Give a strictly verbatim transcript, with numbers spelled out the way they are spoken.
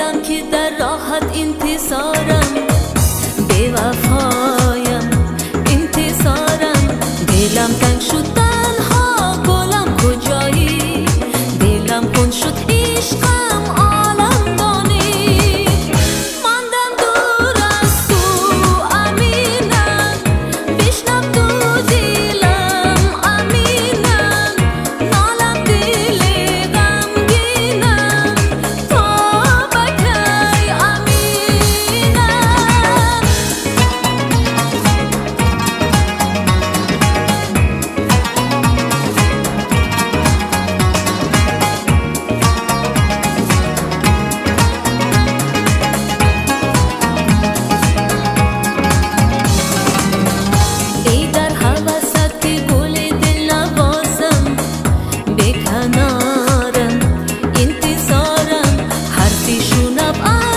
دلم که در راحت انتصارم، بی وفایم انتصارم. دلم تنگ شد تنها گلم کجایی، دلم کن شد عشقم عالم دانی. ماندم دور از تو امینم، بشنو تو دلم امینم. نالم دل غمگینم تا بکی امینم. ای در حوست که گل دل نوازم، به کنارم انتظارم. حرفی شنو